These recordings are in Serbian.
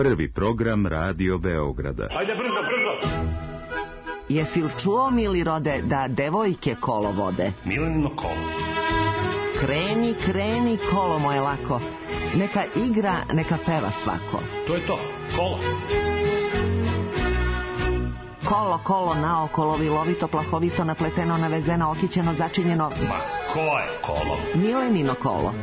Prvi program Radio Beograda. Ajde brzo, brzo! Jesi li čuo, mili rode, da devojke kolo vode? Milenino kolo. Kreni, kreni, kolo moje lako. Neka igra, neka peva svako. To je to, kolo. Kolo, kolo, naokolo, vilovito, plahovito, napleteno, navezeno, okićeno, začinjeno. Ma, ko je kolo? Milenino kolo.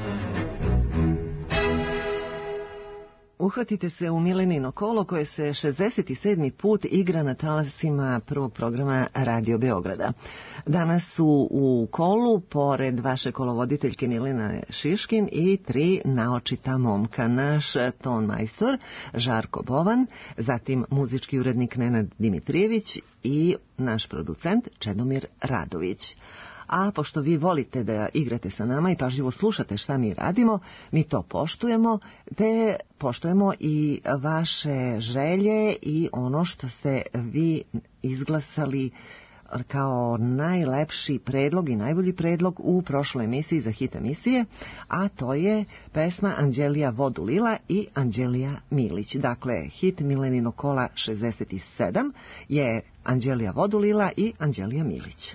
Uhvatite se u Milenino kolo koje se 67. put igra na talasima prvog programa Radio Beograda. Danas su u kolu, pored vaše kolovoditeljke Milena Šiškin, i 3 naočita momka. Naš ton majstor Žarko Bovan, zatim muzički urednik Nenad Dimitrijević i naš producent Čedomir Radović. A pošto vi volite da igrate sa nama i pažljivo slušate šta mi radimo, mi to poštujemo, te poštujemo i vaše želje i ono što ste vi izglasali kao najlepši predlog i najbolji predlog u prošloj emisiji za hit emisije, a to je pesma Anđelija Vodulila i Anđelija Milić. Dakle, hit Milenino kola 67 je Anđelija Vodulila i Anđelija Milić.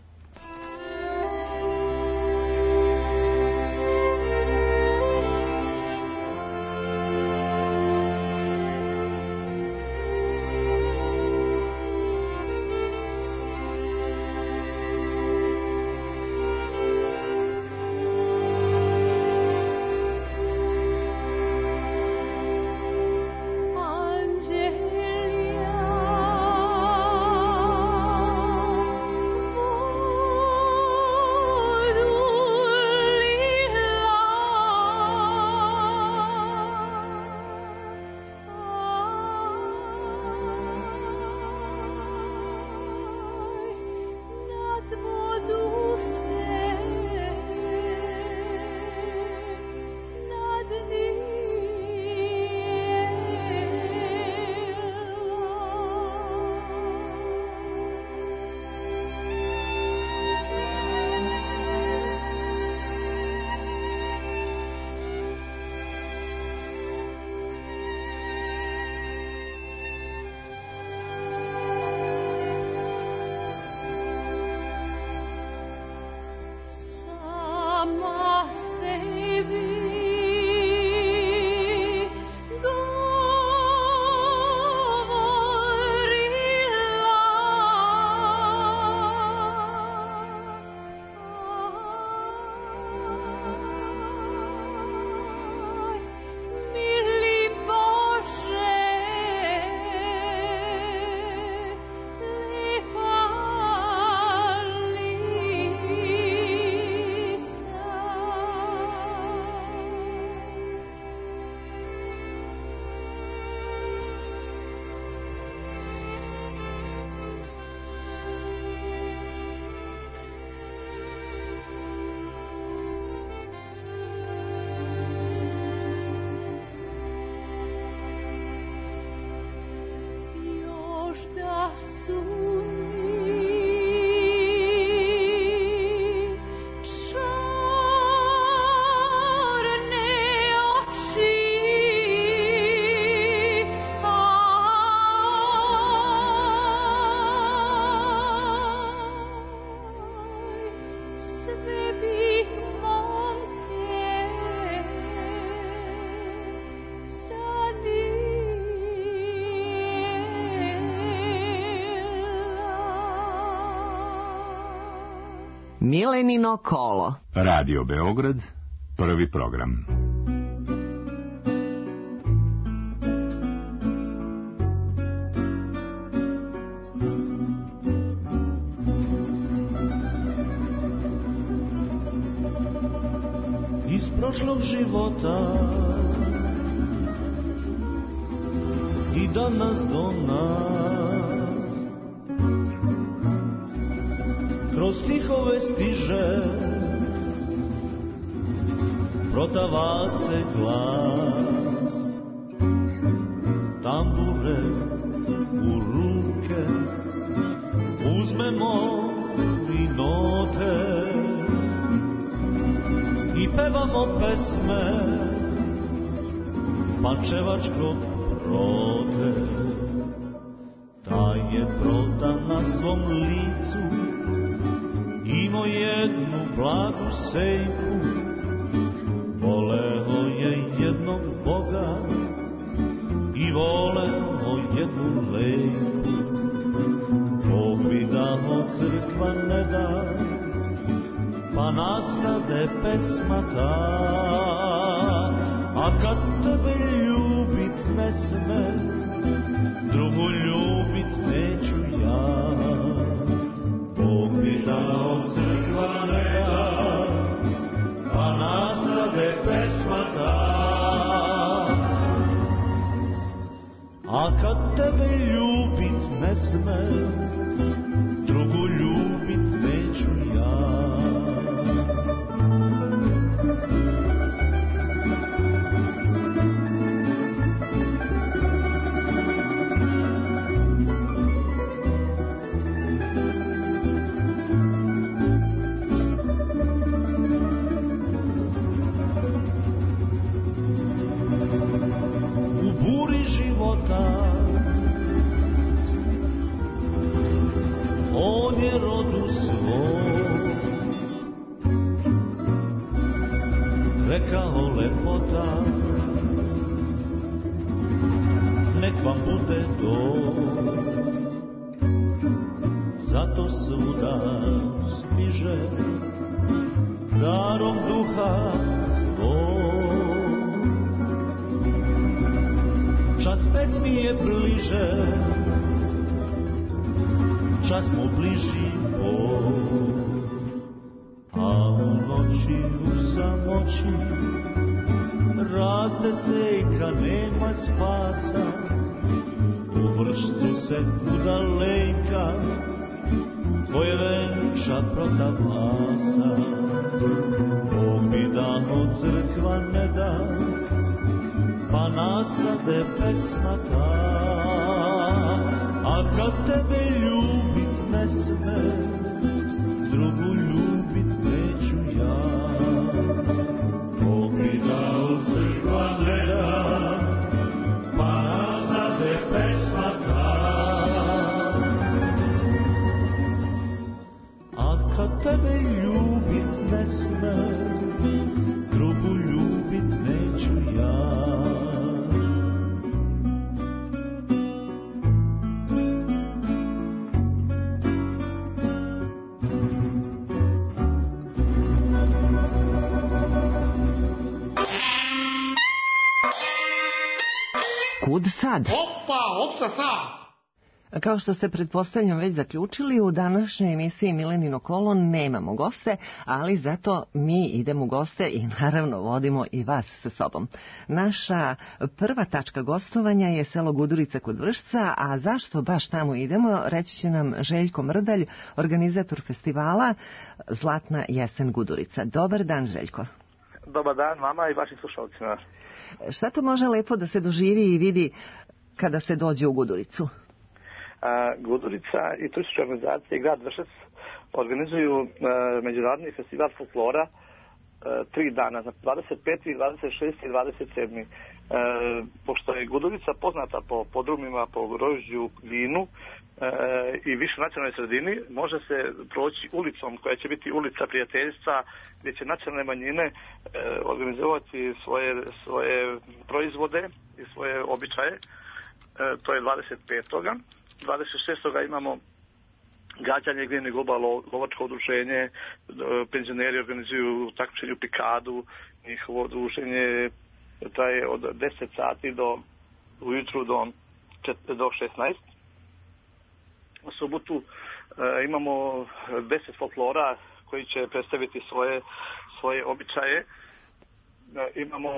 Milenino kolo. Radio Beograd, prvi program. Iz prošlog života i danas do nas kroz stihove stiže, protava se glas, tambure u ruke, uzmemo i note i pevamo pesme pančevačkog rote. Taj je prodan na svom licu, imao jednu blagu sejku, voleo je jednog Boga i voleo jednu lejku. Bog mi dao, crkva ne da, pa nastade pesma ta. A kad tebe ljubit ne sme, drugu ljubit neću ja. Bog mi dao, crkva ne da, pa nastade pesma ta. A kad tebe ljubit ne sme, drugu ljubit neću ja. On je rodu svoj rekao lepota, nek vam bude dom, zato svuda stiže darom duha svoj. Čas pesmi je bliže, čas mu bliži Bog, a u noći, u samoći, raste sejka, nema spasa, u vršcu se udaleka, koje venča protavasa. Bog mi dano, crkva ne da, pa nastade pesma ta. A kad tebe ljubit ne sme, drugu ljubit neću ja. Bog mi dao, crkva ne da, pa nastade pesma ta. A kad tebe ljubit ne sme, drugu ljubit neću ja. Kud sad? Opa, opsa sad! Kao što ste pretpostavljam već zaključili, u današnjoj emisiji Milenino kolo nemamo goste, ali zato mi idemo u goste i naravno vodimo i vas sa sobom. Naša prva tačka gostovanja je selo Gudurica kod Vršca, a zašto baš tamo idemo, reći će nam Željko Mrdalj, organizator festivala Zlatna jesen Gudurica. Dobar dan, Željko. Dobar dan vama i vašim slušalcima. Šta to može lepo da se doživi i vidi kada se dođe u Guduricu? Gudurica i turistička organizacija i grad Vršac organizuju međunarodni festival folklora 3 dana, 25., 26. i 27. Pošto je Gudurica poznata po podrumima, po grožđu, vinu i više nacionalnoj sredini, može se proći ulicom koja će biti ulica prijateljstva, gdje će nacionalne manjine organizovati svoje proizvode i svoje običaje. To je 25. 26. imamo gađanje Gvini Goba, lovačko udruženje, penzioneri organizuju takmičenje u pikadu, njihovo udruženje traje od 10 sati ujutru do 16. U subotu imamo 10 folklora koji će predstaviti svoje običaje. Imamo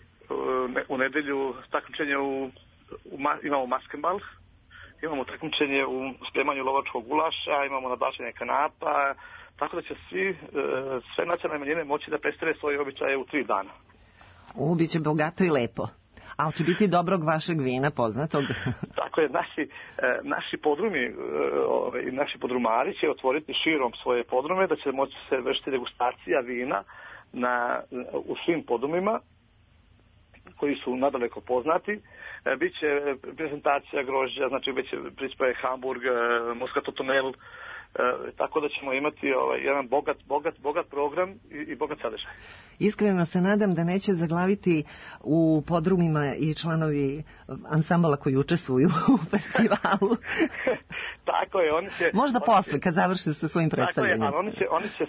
u nedelju takmičenje imamo maskenbal, imamo takmičenje u spremanju lovačkog gulaša, imamo nadlačenje kanapa, tako da će sve nacionalne manjine moći da predstave svoje običaje u 3 dana. Biće bogato i lepo. Ali će biti dobrog vašeg vina, poznatog. Tako je, naši podrumi i naši podrumari će otvoriti širom svoje podrume, da će moći se vršiti degustacija vina u svim podrumima. koji su nadaleko poznati. Biće prezentacija grožđa, znači biće prispaje Hamburg, Moskato tunel, tako da ćemo imati jedan bogat program i bogat sadržaj. Iskreno se nadam da neće zaglaviti u podrumima i članovi ansambala koji učestvuju u festivalu. Tako je, oni će... Možda posle, kad završe sa svojim predstavljanjem. Tako je, ali oni će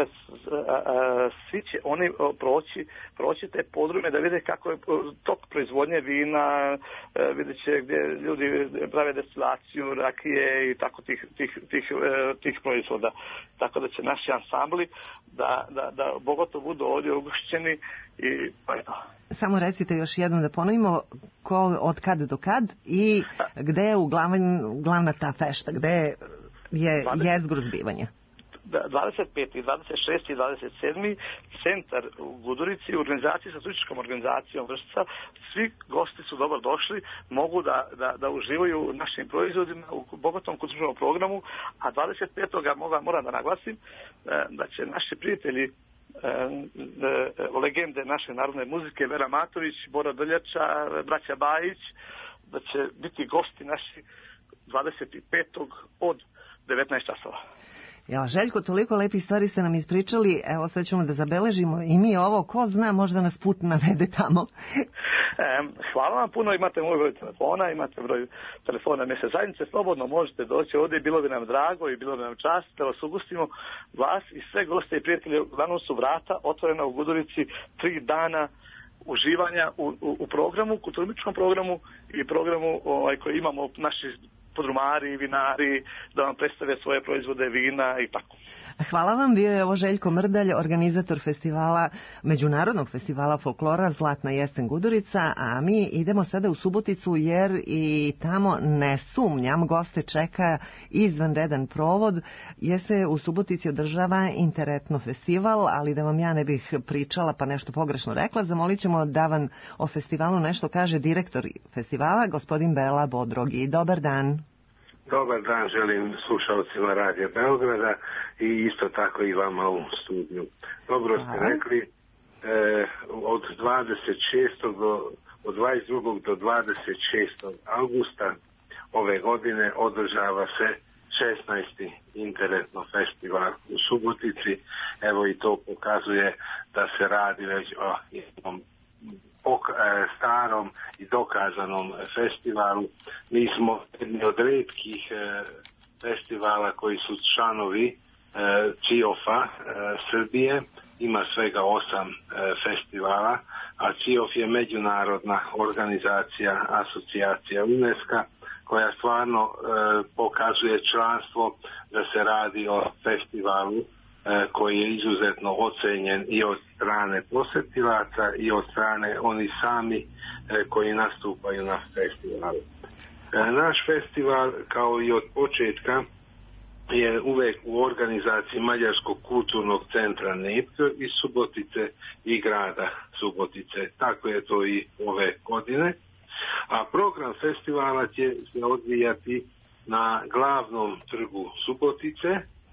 svi će oni proći te podrume da vide kako je tok proizvodnje vina, vidjet će gdje ljudi prave destilaciju, rakije i tako tih proizvoda. Tako da će naši ansambli da bogato budu ovdje ugošćeni i pa je to. Samo recite još jednom da ponovimo od kad do kad i gde je glavna ta fešta, gde je jezgro zbivanja. 25. 26. i 27. centar u Gudurici u organizaciji sa turističkom organizacijom Vršca. Svi gosti su dobro došli, mogu da uživaju u našim proizvodima u bogatom kulturnom programu, a 25. moram da naglasim da će naši prijatelji legende naše narodne muzike Vera Matović, Bora Drljača, braća Bajić, da će biti gosti naši 25. od 19 časova. Ja, Željko, toliko lepih stvari ste nam ispričali, evo sad ćemo da zabeležimo i mi ovo, ko zna, možda nas put navede tamo. Hvala vam puno, imate moj broj telefona, imate broj telefona mjesne zajednice, slobodno možete doći ovdje, bilo bi nam drago i bilo bi nam čast da vas ugostimo, vas i sve goste i prijatelje, uglavnom su vrata otvorena u Gudurici 3 dana uživanja u programu, kulturničkom programu i programu koji imamo naši podrumari, vinari, da vam predstave svoje proizvode vina i tako. Hvala vam, bio je ovo Željko Mrdalj, organizator festivala, Međunarodnog festivala folklora Zlatna jesen Gudurica, a mi idemo sada u Suboticu jer i tamo ne sumnjam, goste čeka izvanredan provod, jer se u Subotici održava Interetno festival, ali da vam ja ne bih pričala pa nešto pogrešno rekla, zamolit ćemo da vam o festivalu nešto kaže direktor festivala, gospodin Bela Bodrogi. Dobar dan. Dobar dan želim slušalcima Radija Beograda i isto tako i vama u studiju. Dobro ste rekli, od 22. do 26. augusta ove godine održava se 16. Interetno festival u Subotici. Evo i to pokazuje da se radi već o jednom starom i dokazanom festivalu. Mi smo jedni od retkih festivala koji su članovi CIOF-a Srbije. Ima svega 8 festivala, a CIOF je međunarodna organizacija, asocijacija UNESCO, koja stvarno pokazuje članstvo da se radi o festivalu koji je izuzetno ocenjen i od strane posjetilaca i od strane oni sami koji nastupaju na festivalu. Naš festival, kao i od početka, je uvek u organizaciji Mađarskog kulturnog centra NEPK iz Subotice i grada Subotice. Tako je to i ove godine. A program festivala će se odvijati na glavnom trgu Subotice.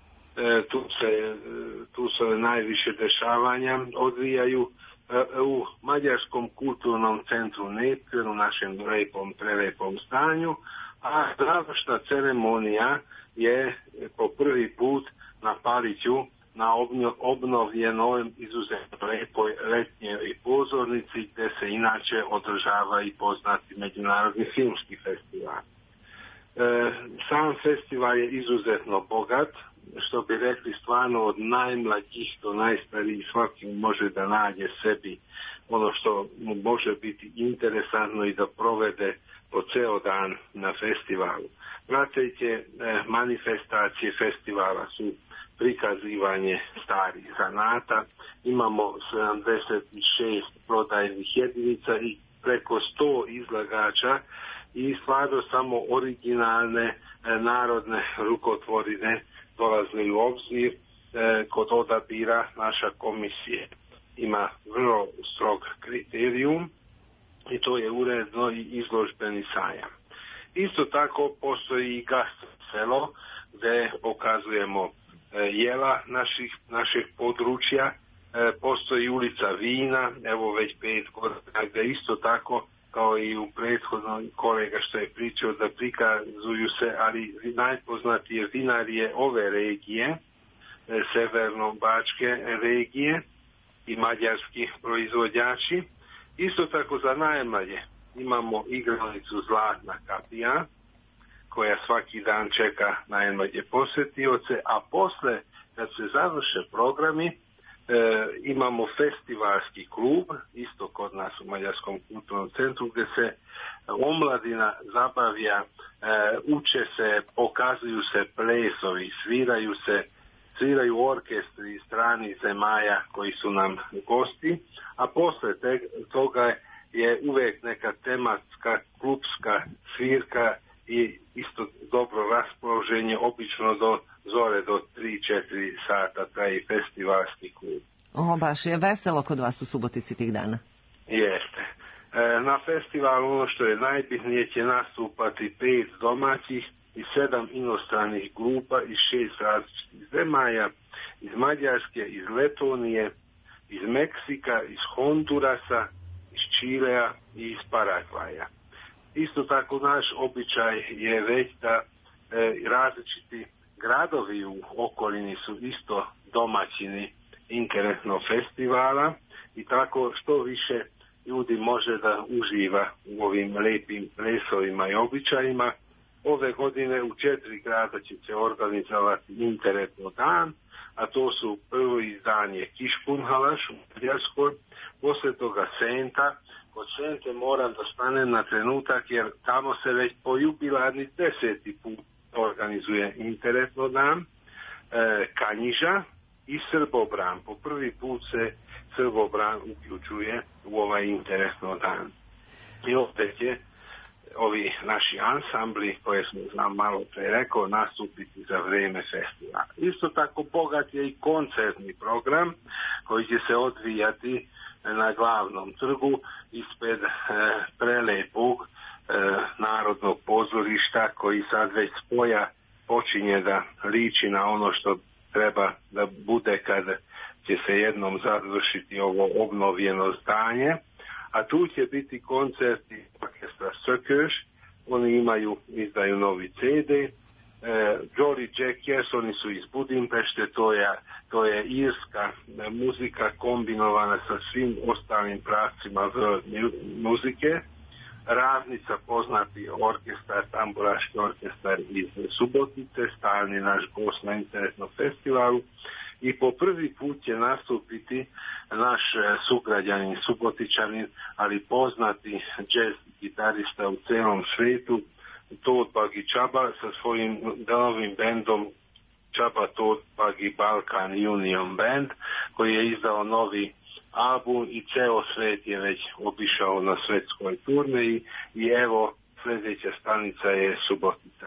Tu se najviše dešavanja odvijaju u Mađarskom kulturnom centru NEPK u našem prelepom stanju, a završna ceremonija je po prvi put na Paliću na obnovljenoj izuzetno lepoj letnjoj pozornici gdje se inače održava i poznati međunarodni filmski festival. Sam festival je izuzetno bogat, što bi rekli stvarno od najmlađih do najstarijih, svaki može da nađe sebi ono što mu može biti interesantno i da provede po ceo dan na festivalu. Prateće manifestacije festivala su prikazivanje starih zanata, imamo 76 prodajnih jedinica i preko 100 izlagača i stvarno samo originalne narodne rukotvorine dolaze u obzir kod odabira. Naša komisija ima vrlo strog kriterijum i to je uredno i izložbeni sajam. Isto tako postoji i gastro selo gdje pokazujemo jela naših područja, postoji ulica Vina, evo već 5 godina, gde isto tako kao i u prethodnom kolega što je pričao da prikazuju se, ali najpoznatije vinarije ove regije, severno-bačke regije i mađarski proizvođači. Isto tako za najmlađe imamo igralicu Zlatna kapija, koja svaki dan čeka najmlađe posetioce, a posle, kad se završe programi, imamo festivalski klub, isto kod nas u Mađarskom kulturnom centru, gdje se omladina zabavlja, uče se, pokazuju se plesovi, sviraju orkestri stranih zemalja koji su nam gosti, a posle toga je uvek neka tematska, klubska svirka i isto dobro raspoloženje, obično do zore, do 3-4 sata traje festivalski klub. Baš je veselo kod vas u Subotici tih dana. Jeste. Na festivalu ono što je najbitnije će nastupati 5 domaćih i 7 inostranih grupa iz 6 različitih zemalja, iz Mađarske, iz Letonije, iz Meksika, iz Hondurasa, iz Čilea i iz Paragvaja. Isto tako naš običaj je već da različiti gradovi u okolini su isto domaćini interesnog festivala i tako što više ljudi može da uživa u ovim lepim plesovima i običajima. Ove godine u 4 grada će se organizovati interesno dan, a to su prvo dan je Kišpunhalaš u Mađarskoj, posle toga Senta. Kod Sente moram da stanem na trenutak jer tamo se već po jubilarni 10. put organizuje interesno dan, Kanjiža i Srbobran. Po prvi put se Srbobran uključuje u ovaj interesno dan. I opet će ovi naši ansambli, koje sam malo pre rekao, nastupiti za vreme festivala. Isto tako bogat je i koncertni program koji će se odvijati na glavnom trgu ispred prelepog narodnog pozorišta koji sad već spoja počinje da liči na ono što treba da bude kad će se jednom završiti ovo obnovljeno zdanje. A tu će biti koncerti orkestra Sökös, oni izdaju novi CD, Jolly Jackers, oni su iz Budimpešte, to je irska muzika kombinovana sa svim ostalim pravcima world muzike. Ravnica, poznati orkestar, tamburaški orkestar iz Subotice, stalni naš gost na interesnom festivalu. I po prvi put će nastupiti naš sugrađanin, Subotičanin, ali poznati jazz gitarista u celom svetu, Todd Buggy Chaba sa svojim novim bendom Chaba Todd Buggy Balkan Union Band, koji je izdao novi album i ceo svet je već obišao na svetskoj turneji i evo sljedeća stanica je Subotica.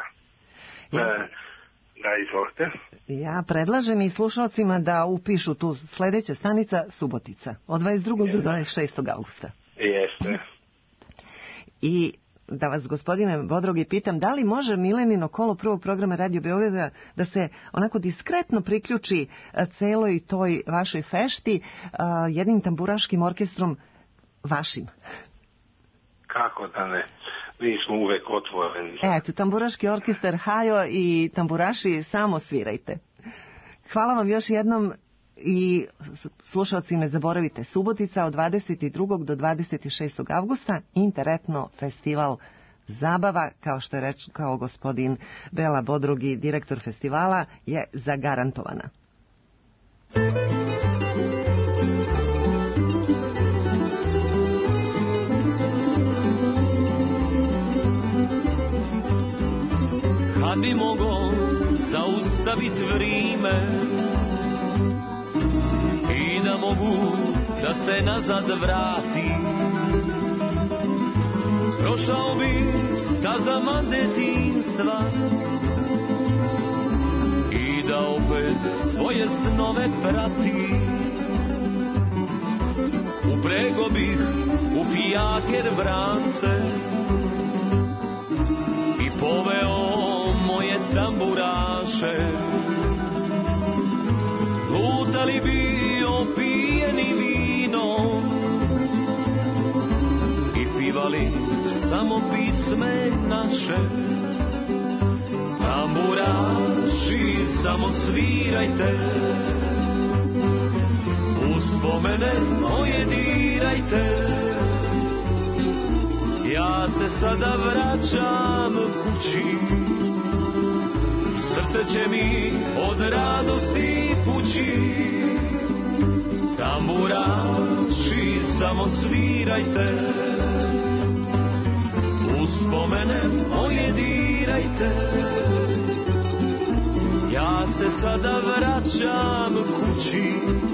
Da, izvolite. Ja predlažem i slušalcima da upišu tu sljedeća stanica Subotica od 22. do 26. augusta. Jeste. I da vas, gospodine Bodrogi, pitam, da li može Milenino kolo prvog programa Radio Beograda da se onako diskretno priključi celoj toj vašoj fešti jednim tamburaškim orkestrom vašim? Kako da ne? Mi smo uvek otvoreni. Eto, tamburaški orkestar Hajo i tamburaši, samo svirajte. Hvala vam još jednom i slušalci ne zaboravite, Subotica od 22. do 26. avgusta, Interetno festival zabava, kao što je rekao gospodin Bela Bodrogi, direktor festivala, je zagarantovana. Kad bi mogo zaustaviti vrime i da mogu da se nazad vrati, prošao bi stazama detinjstva i da opet svoje snove prati. Uprego bih u fijaker vrance i poveo moje tamburaše, lutali bi opije samo pisme naše. Tamburaši, samo svirajte, uspomene moje dirajte. Ja se sada vraćam kući, srce će mi od radosti pući. Tamburaši, samo svirajte, uspomene moje dirajte. Ja se sada vraćam kući,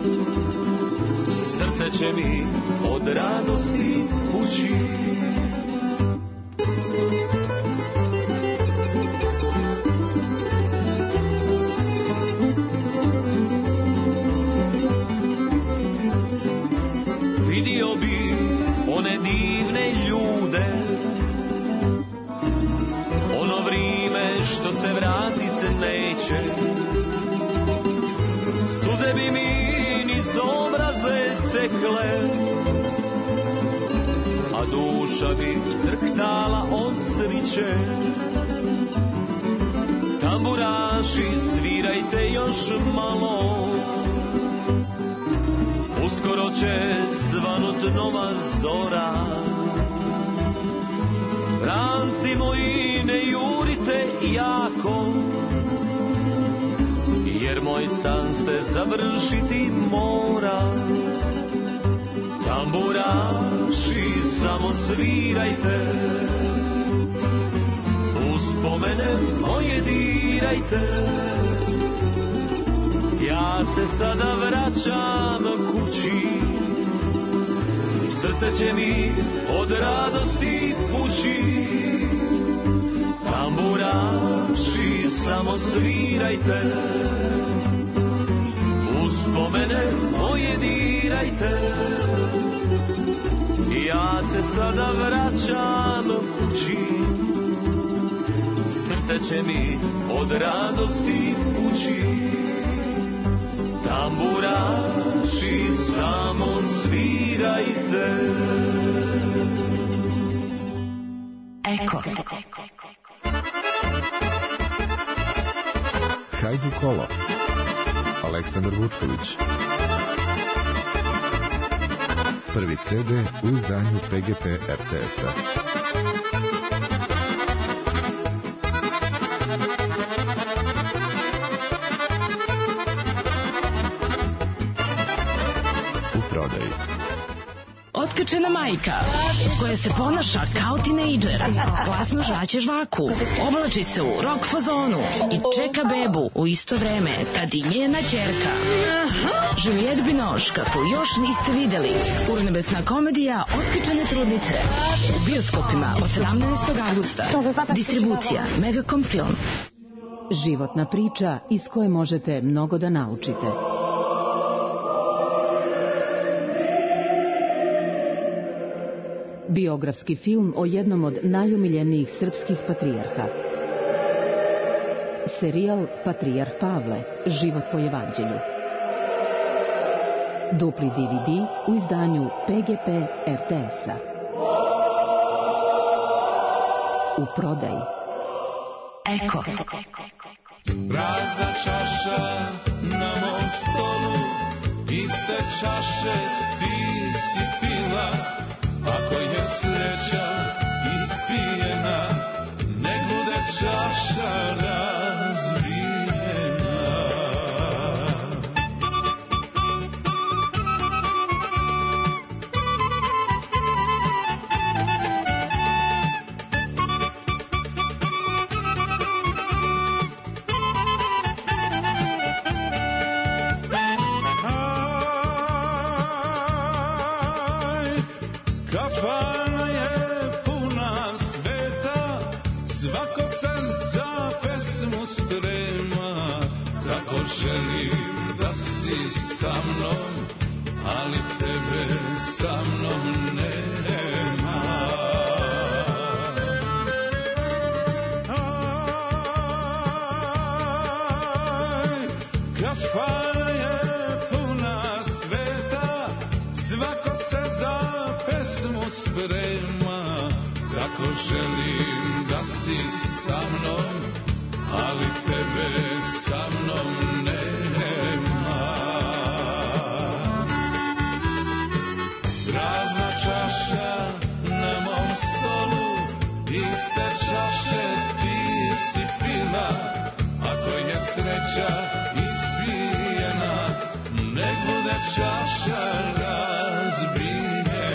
srce će mi od radosti pući. Vidio bi one divne ljude, ono vrijeme što se vratit neće. Suze bi mi niz obraze tekle, a duša bi drhtala od sriće. Tamburaši, svirajte još malo, uskoro će svanut nova zora. Ranci moji, ne jurite jako, jer moj san se završiti mora. Tamburaši, samo svirajte, uspomene moje dirajte. Ja se sada vraćam kući, srce će mi od radosti pući. Tamburaši, samo svirajte, uspomene moje dirajte. Ja se sada vraćam kući, srce će mi od radosti pući. Tamburaši, samo svirajte. Eko. Hajdu kolo. Aleksandar Vučković. Prvi CD u izdanju PGP RTS-a. Otkačena majka koja se ponaša kao tinejdžer, glasno žvaće žvaku, oblači se u rock fazonu i čeka bebu u isto vreme kad i njena ćerka. Juliette Binoche, kako još niste videli, urnebesna komedija Otkačene trudnice u bioskopima od 17. augusta. Distribucija Megacom Film. Životna priča iz koje možete mnogo da naučite. Biografski film o jednom od najomiljenijih srpskih patrijarha. Serijal Patrijarh Pavle, život po evanđelju. Dupli DVD u izdanju PGP RTS-a. U prodaji. Eko. Prazna čaša na mom stolu, iste čaše ti si pila. Ako je sreća ispijena, nek bude čaša razbijena. Kafana je želim da si sa mnom, ali tebe sa mnom nema. Prazna čaša na mom stolu, iste čaše ti si pila. Ako je sreća ispijena, nek bude čaša razbijena.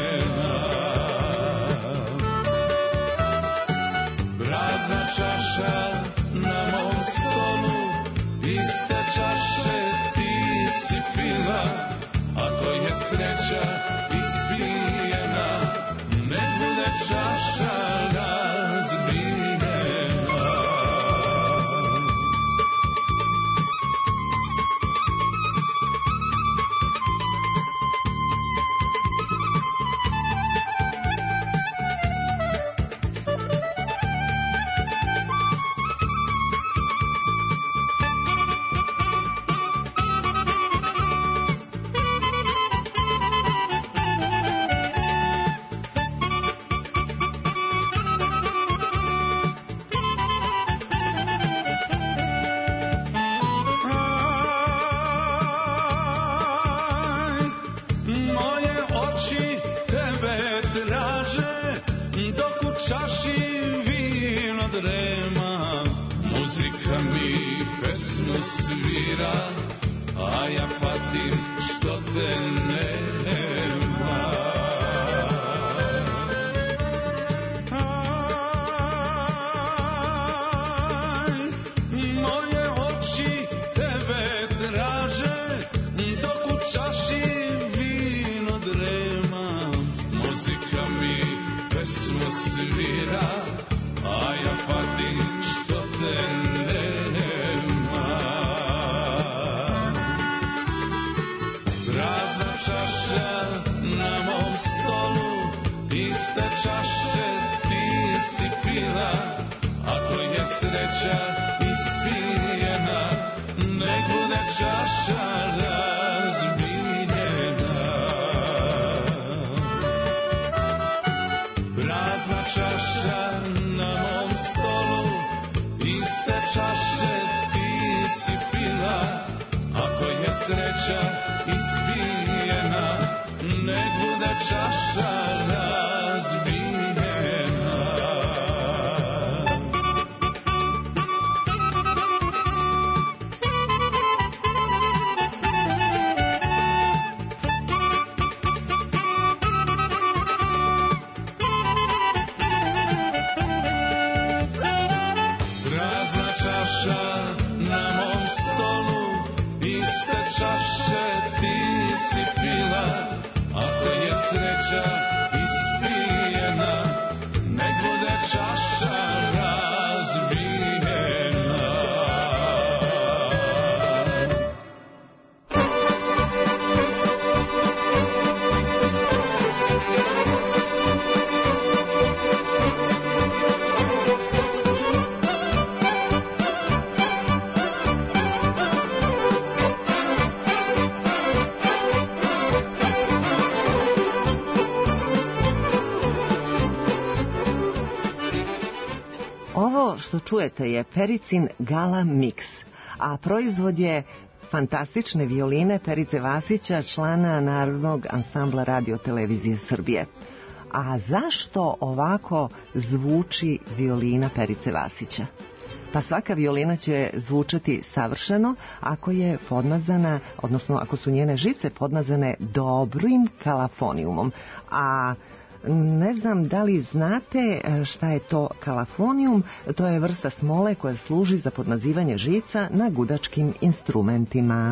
Prazna čaša na mom stolu, iste čaše ti si pila. Ako je sreća ispijena, nek bude čaša razbijena. Što čujete je Pericin Gala Mix, a proizvod je fantastične violine Perice Vasića, člana Narodnog ansambla Radio-televizije Srbije. A zašto ovako zvuči violina Perice Vasića? Pa svaka violina će zvučati savršeno ako je podmazana, odnosno ako su njene žice podmazane dobrim kalafonijumom. A ne znam da li znate šta je to kalafonijum. To je vrsta smole koja služi za podmazivanje žica na gudačkim instrumentima.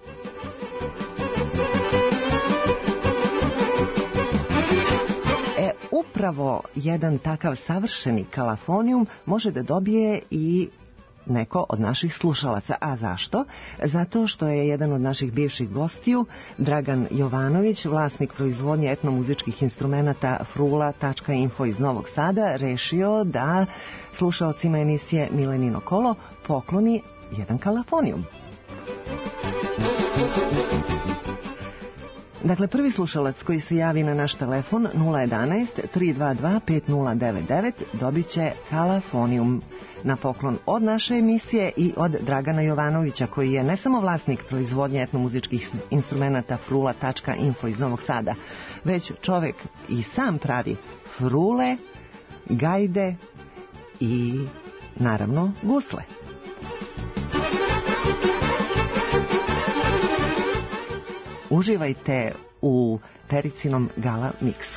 Upravo jedan takav savršeni kalafonijum može da dobije i neko od naših slušalaca. A zašto? Zato što je jedan od naših bivših gostiju, Dragan Jovanović, vlasnik proizvodnje etnomuzičkih instrumenata Frula.info iz Novog Sada, rešio da slušalcima emisije Milenino kolo pokloni jedan kalafonijum. Dakle, prvi slušalac koji se javi na naš telefon 011 322 5099 dobit će Halafonijum na poklon od naše emisije i od Dragana Jovanovića, koji je ne samo vlasnik proizvodnje etnomuzičkih instrumenta frula.info iz Novog Sada, već čovek i sam pravi frule, gajde i naravno gusle. Uživajte u Pericinom gala miksu.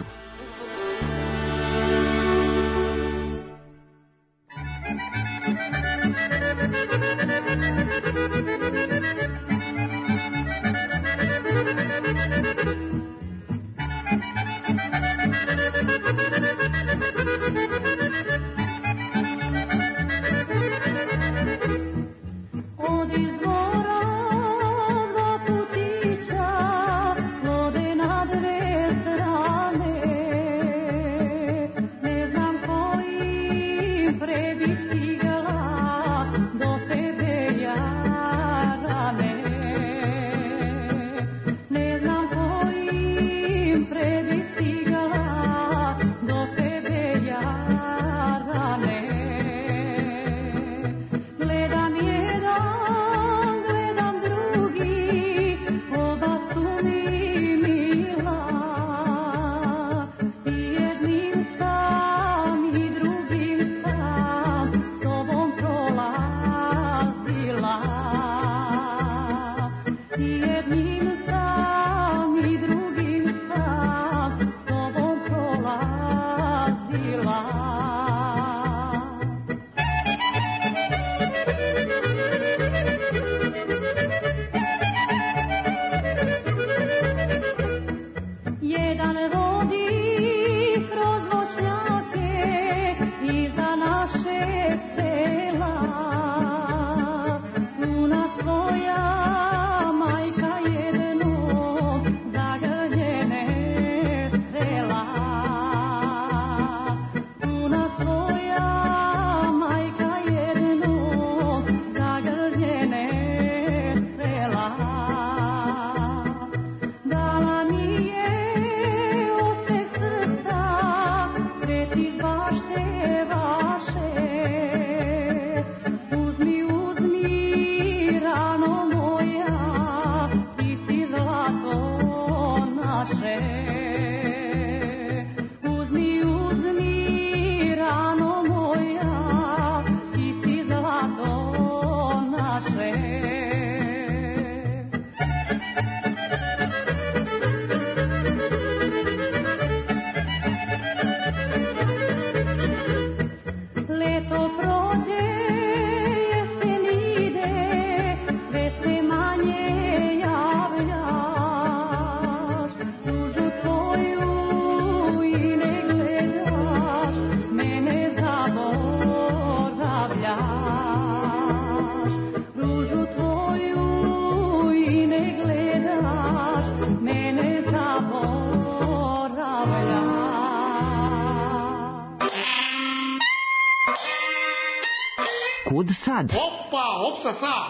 Kud sad? Opa, opsa sad!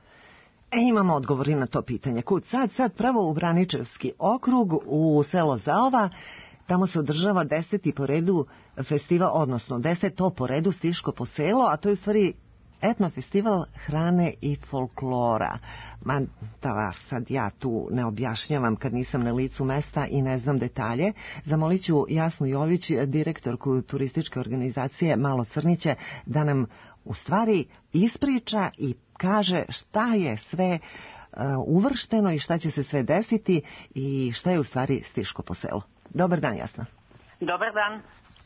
Imamo odgovori na to pitanje. Kud sad? Sad pravo u Braničevski okrug, u selo Zaova. Tamo se održava 10. po redu festival, odnosno 10. po redu Stiško po selo, a to je u stvari etno festival hrane i folklora. Ma da sad ja tu ne objašnjavam kad nisam na licu mesta i ne znam detalje. Zamolit ću Jasnu Jović, direktorku turističke organizacije Malo Crniće, da nam u stvari ispriča i kaže šta je sve uvršteno i šta će se sve desiti i šta je u stvari Stiško po selo. Dobar dan, Jasna. Dobar dan.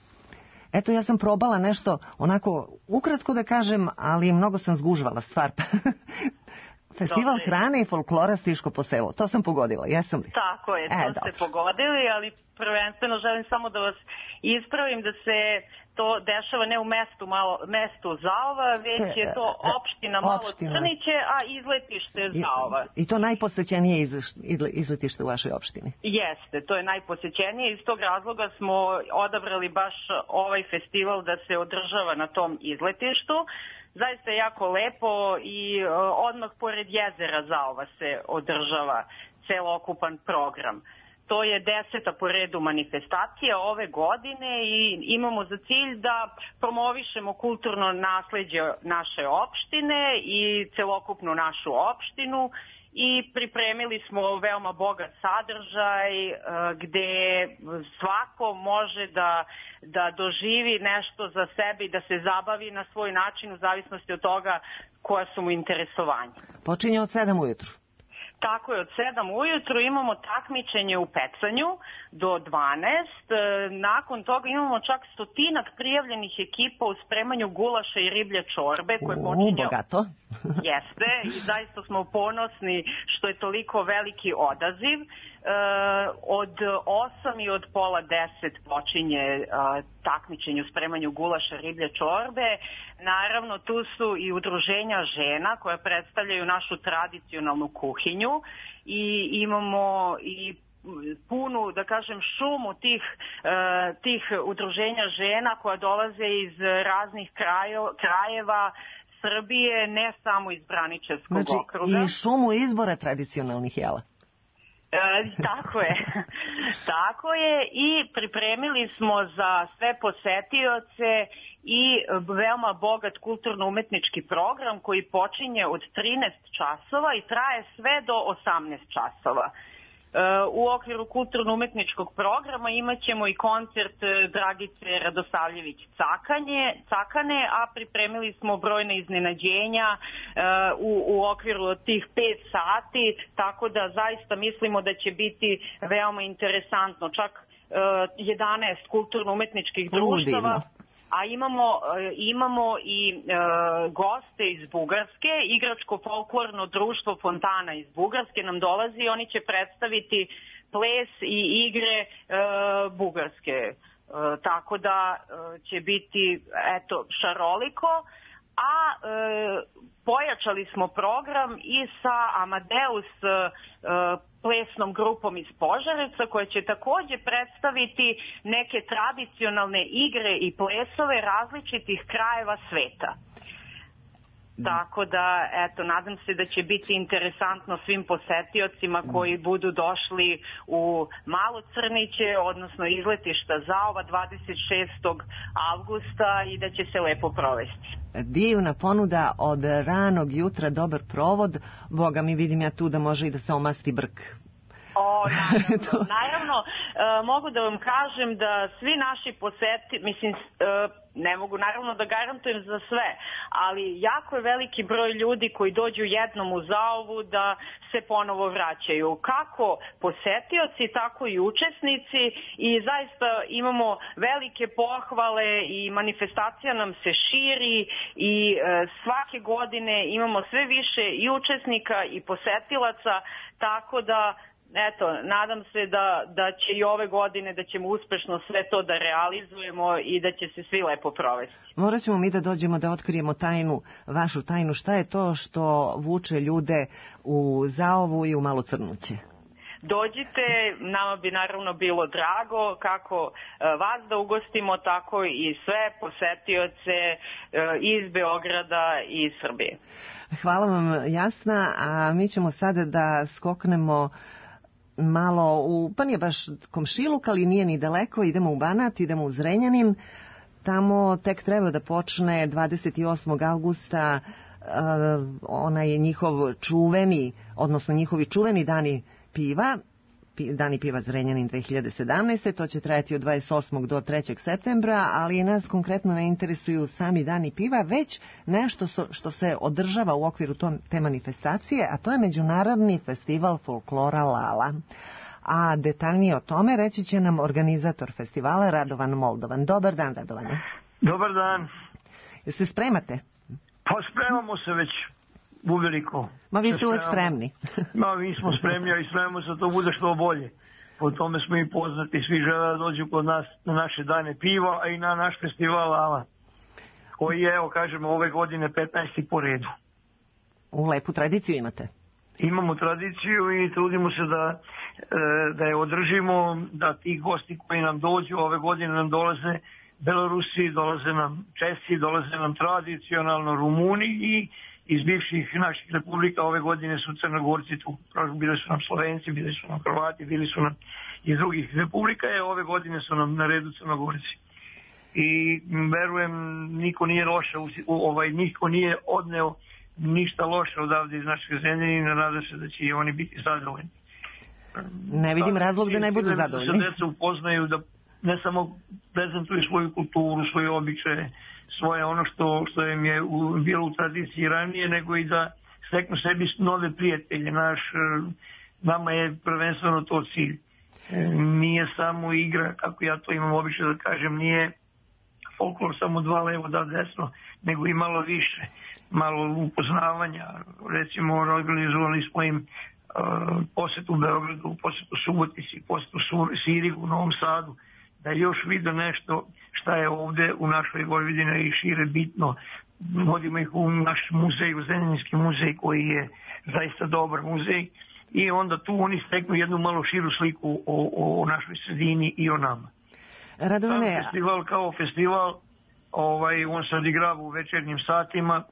Eto, ja sam probala nešto onako ukratko da kažem, ali mnogo sam zgužvala stvar. Festival hrane i folklora Stiško po selo. To sam pogodila, jesam li? Tako je, to ste pogodili, ali prvenstveno želim samo da vas ispravim da se to dešava ne u mestu Zaova, već je to opština Malo Crniće, a izletište Zaova. I to najposećenije izletište u vašoj opštini? Jeste, to je najposećenije. Iz tog razloga smo odabrali baš ovaj festival da se održava na tom izletištu. Zaista je jako lepo i odmah pored jezera Zaova se održava celokupan program. to je 10. po redu manifestacija ove godine i imamo za cilj da promovišemo kulturno nasleđe naše opštine i celokupnu našu opštinu i pripremili smo veoma bogat sadržaj gde svako može da doživi nešto za sebe i da se zabavi na svoj način u zavisnosti od toga koja su mu interesovanja. Počinje od 7 ujutru. Tako je, od 7 ujutru imamo takmičenje u pecanju do 12. Nakon toga imamo čak 100 prijavljenih ekipa u spremanju gulaša i riblje čorbe koje počinje... Bogato. Jeste, i zaista smo ponosni što je toliko veliki odaziv. Od 8 i od pola 10 počinje takmičenje u spremanju gulaša riblje čorbe. Naravno, tu su i udruženja žena koja predstavljaju našu tradicionalnu kuhinju i imamo i punu, da kažem, šumu tih udruženja žena koja dolaze iz raznih krajeva Srbije, ne samo iz Braničevskog okruga. Znači, i šumu izbora tradicionalnih jela. Tako je. Tako je i pripremili smo za sve posetioce i veoma bogat kulturno-umetnički program koji počinje od 13 časova i traje sve do 18 časova. U okviru kulturno-umetničkog programa imaćemo i koncert Dragice Radosavljević-Cakane, a pripremili smo brojne iznenađenja u okviru tih 5 sati, tako da zaista mislimo da će biti veoma interesantno. Čak 11 kulturno-umetničkih društava. A imamo i goste iz Bugarske, igračko-folklorno društvo Fontana iz Bugarske nam dolazi i oni će predstaviti ples i igre bugarske. Tako da će biti šaroliko. A pojačali smo program i sa Amadeus plesnom grupom iz Požarevca koja će takođe predstaviti neke tradicionalne igre i plesove različitih krajeva sveta. Tako da, nadam se da će biti interesantno svim posetiocima koji budu došli u Malo Crniće, odnosno izletišta Zaova 26. avgusta i da će se lepo provesti. Divna ponuda od ranog jutra, dobar provod. Boga mi, vidim ja tu da može i da se omasti brk. Naravno, mogu da vam kažem da svi naši ne mogu naravno da garantujem za sve, ali jako je veliki broj ljudi koji dođu jednom u Zaovu da se ponovo vraćaju. Kako posetioci, tako i učesnici i zaista imamo velike pohvale i manifestacija nam se širi i svake godine imamo sve više i učesnika i posetilaca, tako da nadam se da će i ove godine, da ćemo uspešno sve to da realizujemo i da će se svi lepo provesti. Morat ćemo mi da dođemo da otkrijemo vašu tajnu. Šta je to što vuče ljude u Zaovu i u Malo Crnuće? Dođite, nama bi naravno bilo drago kako vas da ugostimo, tako i sve posetioce iz Beograda i iz Srbije. Hvala vam, Jasna, a mi ćemo sada da skoknemo malo pa nije baš komšiluk, ali nije ni daleko, idemo u Banat, idemo u Zrenjanin, tamo tek treba da počne 28. avgusta onaj njihov čuveni, odnosno njihovi čuveni dani piva Zrenjanin 2017. To će trajati od 28. do 3. septembra, ali nas konkretno ne interesuju sami dani piva, već nešto što se održava u okviru te manifestacije, a to je Međunarodni festival folklora Lala. A detaljnije o tome reći će nam organizator festivala Radovan Moldovan. Dobar dan, Radovane. Dobar dan. Se spremate? Pa spremamo se već uveliko. Ma vi ste uvek spremni. Mi smo spremni, ali spremamo se da to bude što bolje. Po tome smo i poznati, svi žele da dođu kod nas na naše dane piva, a i na naš festival Lala, koji je, kažemo, ove godine 15. po redu. U lepu tradiciju imate? Imamo tradiciju i trudimo se da je održimo, da ti gosti koji nam dođu ove godine nam dolaze Belorusi, dolaze nam Česi, dolaze nam tradicionalno Rumuni iz bivših naših republika. Ove godine su Crnogorci tu, bili su nam Slovenci, bili su nam Hrvati, bili su nam iz drugih republika, ove godine su nam na redu Crnogorci. I verujem, niko nije loše, niko nije odneo ništa loše odavde iz naše zemlje i nadam se da će i oni biti zadovoljni. Ne vidim razlog da ne budu zadovoljni. Da se deca upoznaju, da ne samo prezentuju svoju kulturu, svoje običaje, svoje ono što im je bilo u tradiciji ranije, nego i da steknu sebi nove prijatelje. Nama je prvenstveno to cilj. Nije samo igra, kako ja to imam običaj da kažem, nije folklor samo dva levo, da desno, nego i malo više, malo upoznavanja. Recimo, organizovali smo im posetu u Beogradu, posetu Subotici, posetu Sirigu u Novom Sadu, da još vide nešto šta je ovde u našoj Vojvodini i šire bitno. Vodimo ih u naš muzej, u Zrenjaninski muzej, koji je zaista dobar muzej, i onda tu oni steknu jednu malo širu sliku o našoj sredini i o nama. Radovane, sam festival kao festival, on se odigrava u večernjim satima,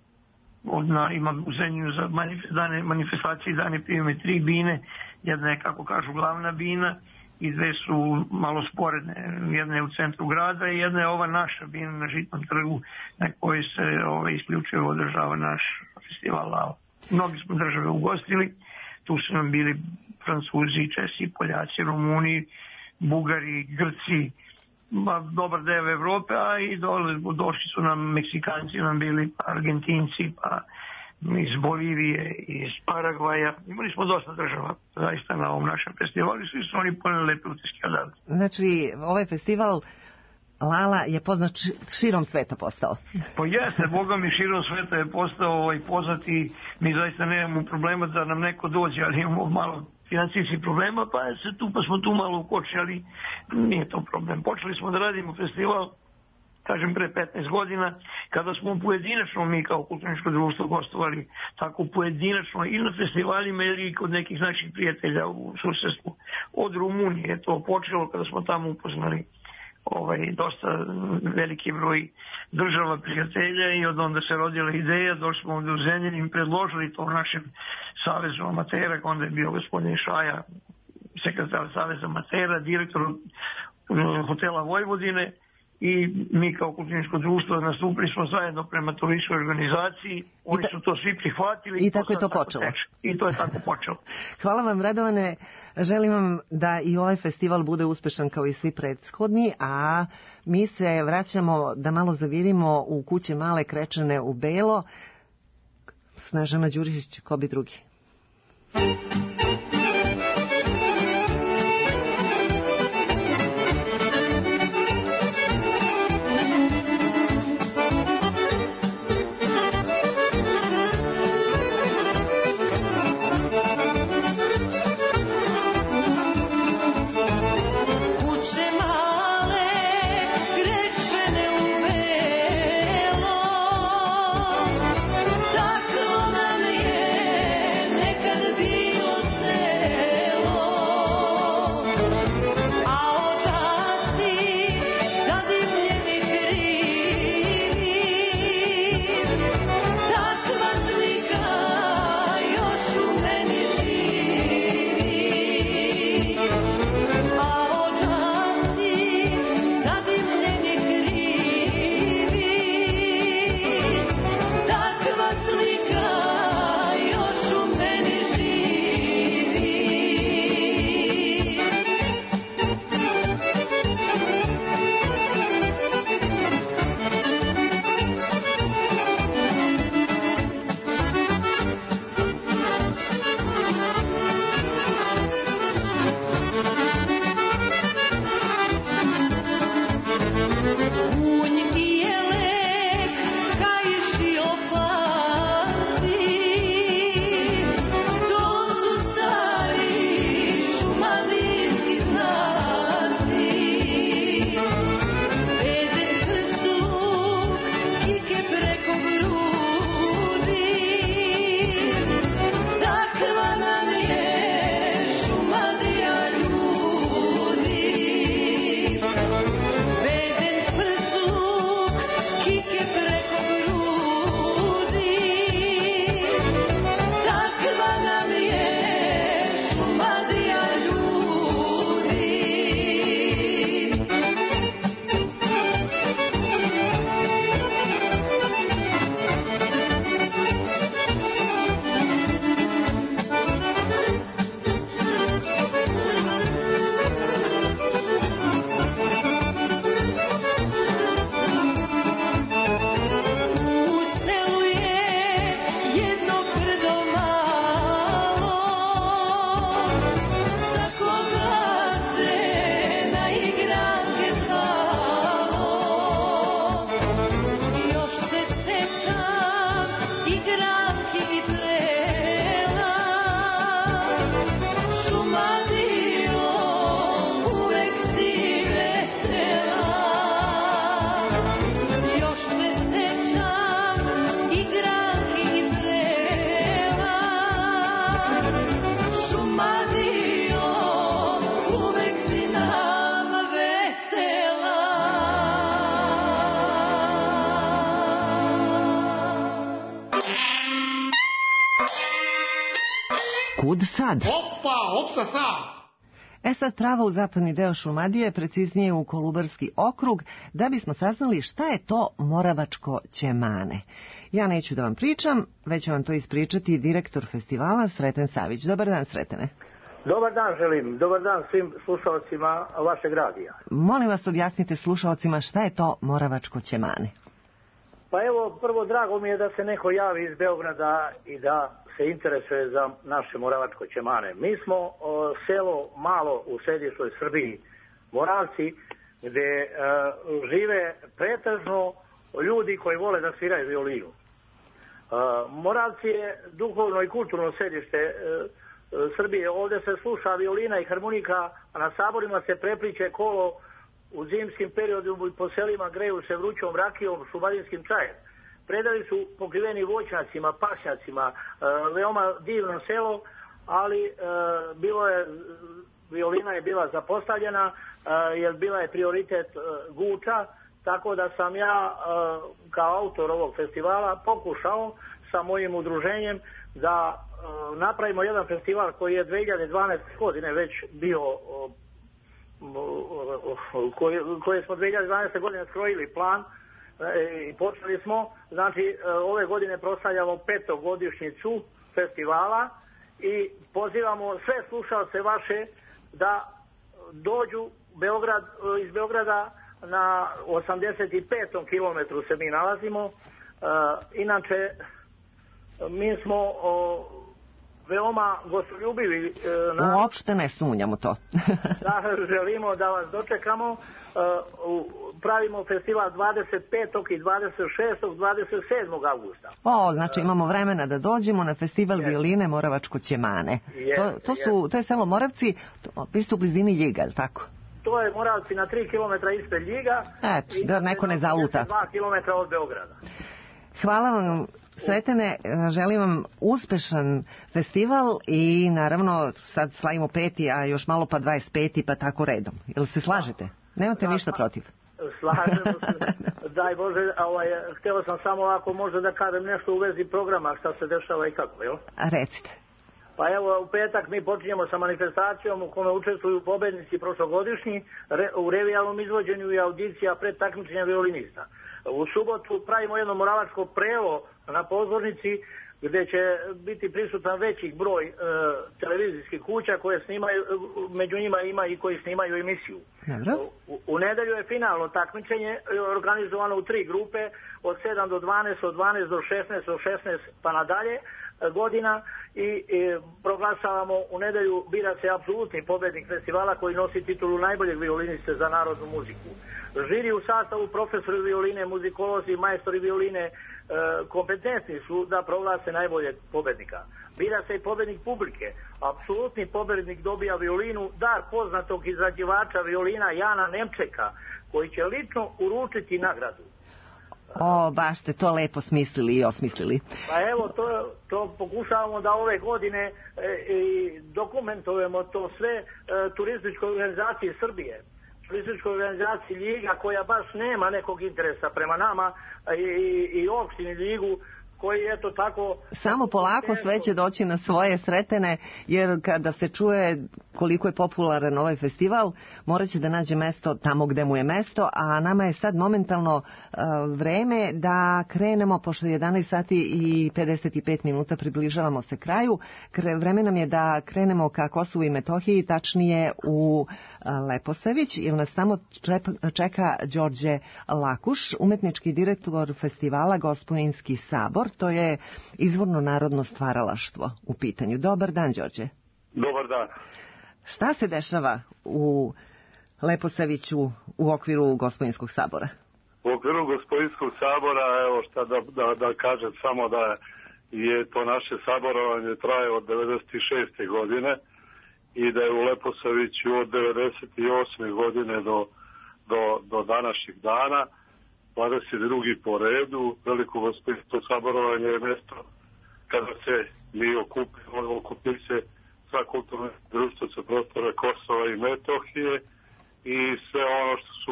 ima u Zrenjaninu za manifestacije dane prijeme 3 bine, jedna je, kako kažu, glavna bina i 2 su malo sporedne, jedna je u centru grada i jedna je ova naša bina na Žitnom trgu na kojoj se isključivo održava naš festival Lala. Mnogi smo države ugostili, tu su nam bili Francuzi, Česi, Poljaci, Rumuni, Bugari, Grci, dobar deo Evrope, a i došli su nam Meksikanci, nam bili Argentinci, pa iz Bolivije, iz Paragvaja. Imali smo dosta država zaista na ovom našem festivalu i svi su oni poneli lepe utiske odavde. Znači, ovaj festival Lala je poznat širom sveta postao. Pa jeste, Boga mi, širom sveta je postao poznati. Mi zaista nemamo problema da nam neko dođe, ali imamo malo financijskih problema, pa smo tu malo ukočili, ali nije to problem. Počeli smo da radimo festival, kažem, pre 15 godina, kada smo pojedinačno mi kao kulturničko društvo gostovali tako pojedinačno i na festivalima ili kod nekih naših prijatelja u susedstvu. Od Rumunije je to počelo kada smo tamo upoznali dosta veliki broj država prijatelja i od onda se rodila ideja, došli smo ovdje u Zrenjanin i predložili to u našem savezu amatera, onda je bio gospodin Šaja, sekretar saveza amatera, direktor hotela Vojvodine, i mi kao kulturničko društvo nastupili smo zajedno prema turističkoj organizaciji, oni su to svi prihvatili i tako je to počelo. I to je tako počelo. Hvala vam, Radovane, želim vam da i ovaj festival bude uspešan kao i svi prethodni, a mi se vraćamo da malo zavirimo u kuće Male Krečane u Belo. Snežana Đurišić, ko bi drugi? Tako nam je nekad bilo sve. Kud sad? Opa, opsa sad! Sad pravo u zapadni deo Šumadije, preciznije u Kolubarski okrug, da bismo saznali šta je to Moravačko ćemane. Ja neću da vam pričam, već će vam to ispričati direktor festivala Sreten Savić. Dobar dan, Sretene. Dobar dan želim, dobar dan svim slušalcima vašeg radija. Molim vas, objasnite slušalcima šta je to Moravačko ćemane. Pa evo, prvo drago mi je da se neko javi iz Beograda i da se interesuje za naše Moravačko ćemane. Mi smo selo malo u središnjoj Srbiji, Moravci, gde žive pretežno ljudi koji vole da sviraju violinu. Moravci je duhovno i kulturno središte Srbije. Ovdje se sluša violina i harmonika, a na saborima se prepliče kolo. U zimskim periodima po selima greju se vrućom rakijom, šumadinskim čajem. Predali su pokriveni voćnjacima, pašnjacima, veoma divno selo, ali violina je bila zapostavljena, jer bila je prioritet Guča, tako da sam ja kao autor ovog festivala pokušao sa mojim udruženjem da napravimo jedan festival koji je 2012. godine već bio, koje smo 2012. godine skrojili plan i počeli smo. Znači, ove godine proslavljamo 5. godišnjicu festivala i pozivamo sve slušalce vaše da dođu iz Beograda na 85. kilometru se mi nalazimo. Inače, mi smo veoma gostoljubivi. Uopšte ne sumnjamo to. Da, želimo da vas dočekamo. Pravimo festival 25. i 26. 27. augusta. Znači imamo vremena da dođemo na festival violine Moravačko ćemane. To je selo Moravci, vi ste u blizini Ljiga, je li tako? To je Moravci na 3 km ispred Ljiga. Eto, da neko ne zaluta. 2 km od Beograda. Hvala vam, Sretene, želim vam uspešan festival i naravno sad slavimo 5. a još malo pa 25. pa tako redom. Jel se slažete? Nemate ništa protiv? Slažemo se. Daj Bože, htio sam samo ako može da kažem nešto u vezi programa šta se dešava i kako, jel? Recite. Pa evo, u petak mi počinjemo sa manifestacijom u kome učestvuju pobednici prošlogodišnji u revijalnom izvođenju i audicija pred takmičenja violinista. U subotu pravimo jedno moravačko prevo na pozornici gdje će biti prisutan veći broj televizijskih kuća koje snimaju, među njima ima i koji snimaju emisiju. U nedelju je finalno takmičenje organizovano u 3 grupe od 7 do 12, od 12 do 16, od 16 pa nadalje godina i proglašavamo u nedelju, bira se apsolutni pobednik festivala koji nosi titulu najboljeg violiniste za narodnu muziku. Žiri u sastavu profesori violine, muzikolozi, majstori violine kompetentni su da proglase najboljeg pobednika. Bira se i pobednik publike. Apsolutni pobednik dobija violinu, dar poznatog izrađivača violina Jana Nemčeka, koji će lično uručiti nagradu. Baš ste to lepo smislili i osmislili. Pa evo, to pokušavamo da ove godine dokumentujemo to sve turističkoj organizaciji Srbije. Turističkoj organizaciji Ljiga koja baš nema nekog interesa prema nama i opštini Ljigu koji eto tako... Samo polako sve će doći na svoje, Sretene, jer kada se čuje koliko je popularan ovaj festival, morat će da nađe mesto tamo gde mu je mesto, a nama je sad momentalno vreme da krenemo, pošto je 11 sati i 55 minuta, približavamo se kraju. Vreme nam je da krenemo ka Kosovu i Metohiji, tačnije u Leposavić, jer nas tamo čeka Đorđe Lakuš, umetnički direktor festivala Gospojinski sabor. To je izvorno narodno stvaralaštvo u pitanju. Dobar dan, Đorđe. Dobar dan. Šta se dešava u Leposaviću u okviru Gospojinskog sabora? U okviru Gospojinskog sabora, evo šta da kažem samo da je to naše saborovanje traje od 96. godine i da je u Leposaviću od 98. godine do današnjih dana 22. po redu. Veliko Gospojinsko saborovanje je mjesto kada se mi okupi se sva kulturna društva sa prostora Kosova i Metohije i sve ono što su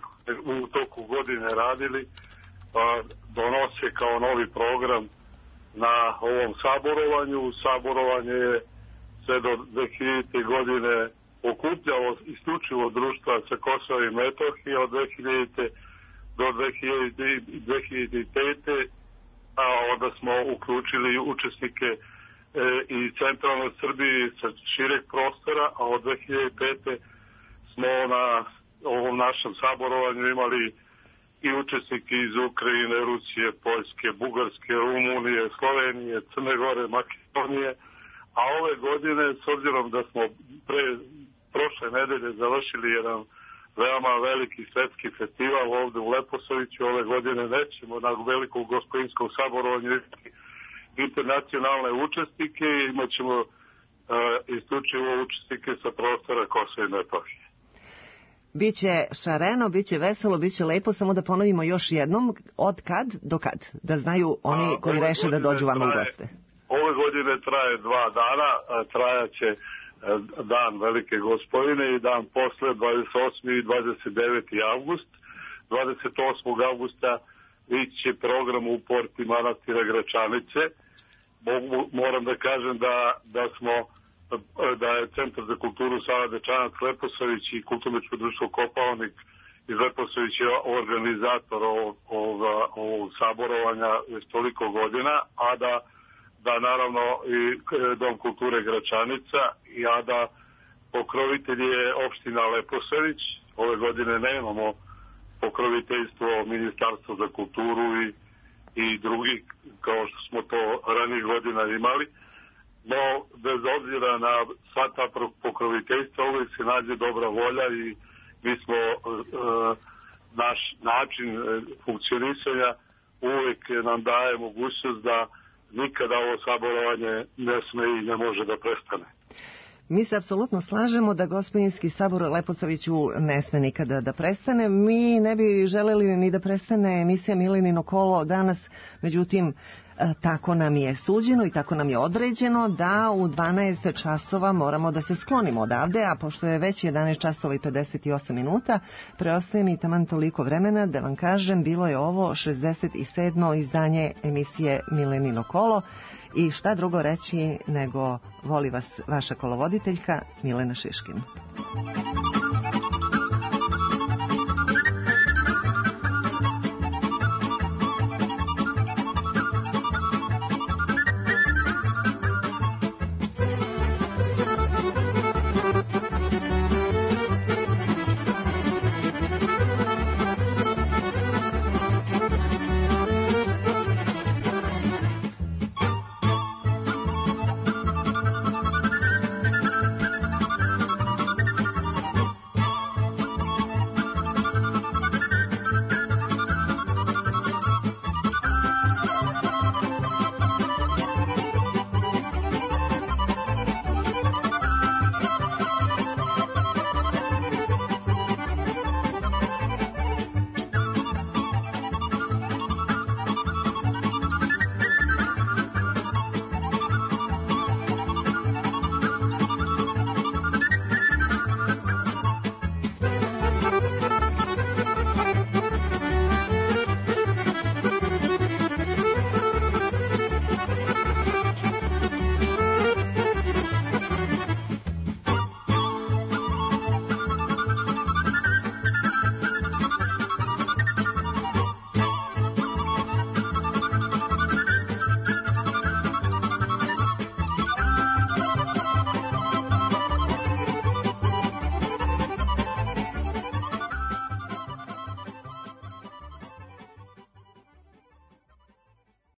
u toku godine radili donose kao novi program na ovom saborovanju. Saborovanje je sve do 2000. godine okupljalo isključivo društva sa Kosova i Metohije od 2000. do 2005. a onda smo uključili učesnike i centralne Srbije sa šireg prostora, a od 2005. smo na ovom našem saborovanju imali i učesnike iz Ukrajine, Rusije, Poljske, Bugarske, Rumunije, Slovenije, Crne Gore, Makedonije, a ove godine, s obzirom da smo prošle nedelje završili jedan veoma veliki svetski festival ovde u Leposaviću, ove godine nećemo na velikom gospodinskom saborovanju internacionalne učesnike i imat ćemo isključivo učesnike sa prostora Kosova i Metohije. Biće šareno, biće veselo, biće lepo, samo da ponovimo još jednom, od kad do kad, da znaju oni koji reše da dođu vama u goste. Ove godine traje 2 dana, trajaće dan Velike Gospodine i dan posle 28. i 29. avgust. 28. avgusta iće program u porti manastira Gračanice. Moram da kažem da je Centar za kulturu Sava Dečanac Leposavić i Kulturno društvo Kopaonik iz Leposavića organizator ovog saborovanja već toliko godina, a da naravno i Dom kulture Gračanica, a da pokrovitelj je opština Leposavić. Ove godine nemamo pokroviteljstvo Ministarstva za kulturu i drugi, kao što smo to ranijih godina imali. No, bez obzira na sva ta pokroviteljstva, uvijek se nađe dobra volja i mi smo naš način funkcionisanja uvijek nam daje mogućnost da nikada ovo saborovanje ne sme i ne može da prestane. Mi se apsolutno slažemo da gospodinski sabor u Leposaviću ne sme nikada da prestane. Mi ne bi želeli ni da prestane emisija Milenino kolo danas, međutim, tako nam je suđeno i tako nam je određeno da u 12 časova moramo da se sklonimo odavde, a pošto je već 11 časova i 58 minuta, preostaje mi taman toliko vremena da vam kažem, bilo je ovo 67. izdanje emisije Milenino kolo i šta drugo reći nego voli vas vaša kolovoditeljka Milena Šiškin.